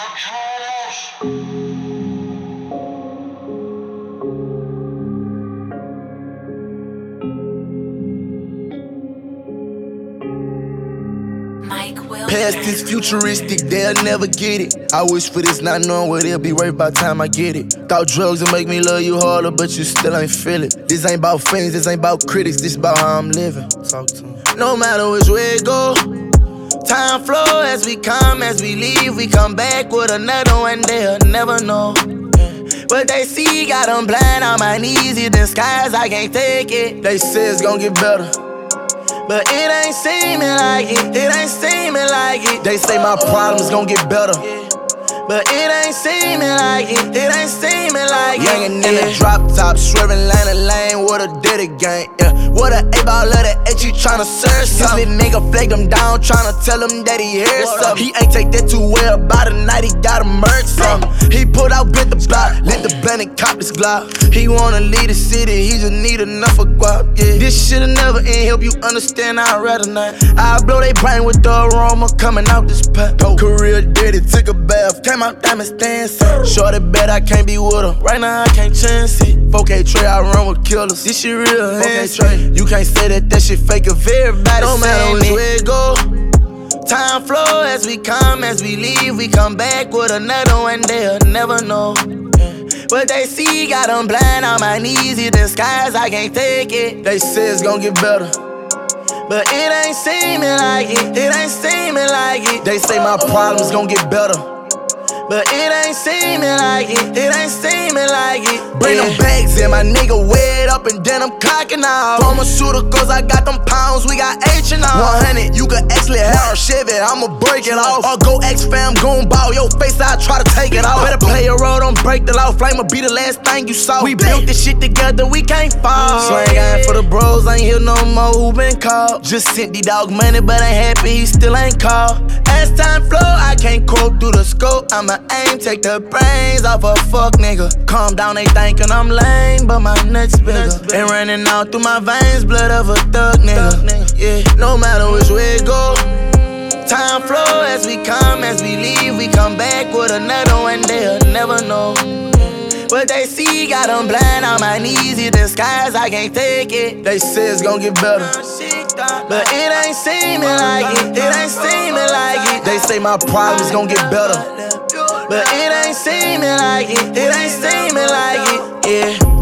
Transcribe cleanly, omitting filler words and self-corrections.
Past is futuristic, they'll never get it. I wish for this, not knowing what it'll be worth by the time I get it. Thought drugs would make me love you harder, but you still ain't feel it. This ain't about fans, this ain't about critics, this about how I'm living. Talk to me. No matter which way it go, time flow as we come, as we leave. We come back with another one, they'll never know. What they see got them blind on my knees, in the skies, I can't take it. They say it's gon' get better, but it ain't seeming like it, it ain't seeming like it. They say my problems gon' get better, but it ain't seeming like it, it ain't seeming like it. Youngin' in the drop top, swerving lane to lane, what a dirty gang, yeah. What a A-ball of the H, you tryna serve something. This nigga flag them down, tryna tell him that he heard something. He ain't take that too well, by the night he gotta murk something. He pulled out, bit the block, lit the blunt and cop this Glock. He wanna lead the city, he just need enough of guap, yeah. This shit'll never end, help you understand, I'd rather not. I blow they brain with the aroma coming out this pot. Career dirty, took a bath, came out diamonds dancing. Shorty bet I can't be with her, right now I can't chance it. 4K Trey, I run with killers, this shit real, 4K Trey. You can't say that shit fake if everybody no matter which way it go. Time flow as we come, as we leave. We come back with another one, they'll never know. What they see got them blind on my knees, in the skies, I can't take it. They say it's gon' get better, but it ain't seeming like it, it ain't seeming like it. They say my problems gon' get better, but it ain't seeming like it, it ain't seeming like it. Bring them bags in, my nigga weigh it up and then I'm clocking out. Pharmaceuticals, I got them pounds, we got H and all. 100, you could actually have a Chevy, I'ma break it off. Or go X-Fam, gon' ball your face, I try to take it off. Better play a role, don't break the law, flame'll be the last thing you saw. We built this shit together, we can't fall. Slang iron for the bros, ain't here no more, who been called? Just sent D-Dog money, but ain't happy, he still ain't called. As time flow, I can't quote through the scope, I'ma aim, take the brains off a fuck nigga. Calm down, they thinkin' I'm lame, but my nuts bigger. Ain't running out through my veins, blood of a thug nigga. Yeah, no matter which way it go. Time flow as we come, as we leave. We come back with another one, they'll never know. What they see got them blind on my knees, in the skies, I can't take it. They say it's gon' get better, but it ain't seeming like it, it ain't seeming like it. They say my problems gon' get better, but it ain't seeming like it, it ain't seeming like it, yeah.